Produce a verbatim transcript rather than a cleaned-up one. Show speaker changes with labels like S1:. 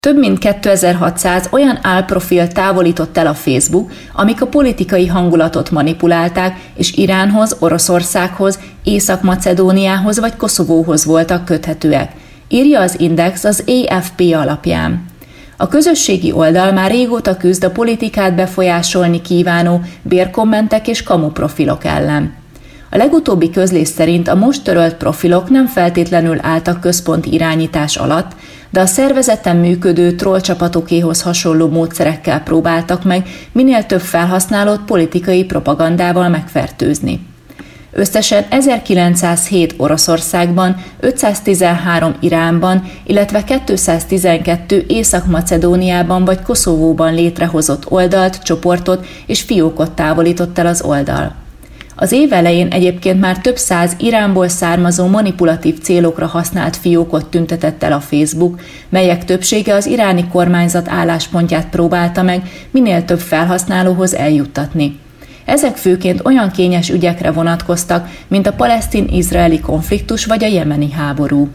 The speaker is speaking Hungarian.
S1: Több mint kétezer-hatszáz olyan álprofilt távolított el a Facebook, amik a politikai hangulatot manipulálták, és Iránhoz, Oroszországhoz, Észak-Macedóniához vagy Koszovóhoz voltak köthetőek, írja az Index az á ef pé alapján. A közösségi oldal már régóta küzd a politikát befolyásolni kívánó bérkommentek és kamuprofilok ellen. A legutóbbi közlés szerint a most törölt profilok nem feltétlenül álltak központi irányítás alatt, de a szervezeten működő trollcsapatokéhoz hasonló módszerekkel próbáltak meg minél több felhasználót politikai propagandával megfertőzni. Összesen ezerkilencszázhét Oroszországban, ötszáztizenhárom Iránban, illetve kétszáztizenkettő Észak-Macedóniában vagy Koszovóban létrehozott oldalt, csoportot és fiókot távolított el az oldal. Az év elején egyébként már több száz Iránból származó manipulatív célokra használt fiókot tüntetett el a Facebook, melyek többsége az iráni kormányzat álláspontját próbálta meg minél több felhasználóhoz eljuttatni. Ezek főként olyan kényes ügyekre vonatkoztak, mint a palesztin-izraeli konfliktus vagy a jemeni háború.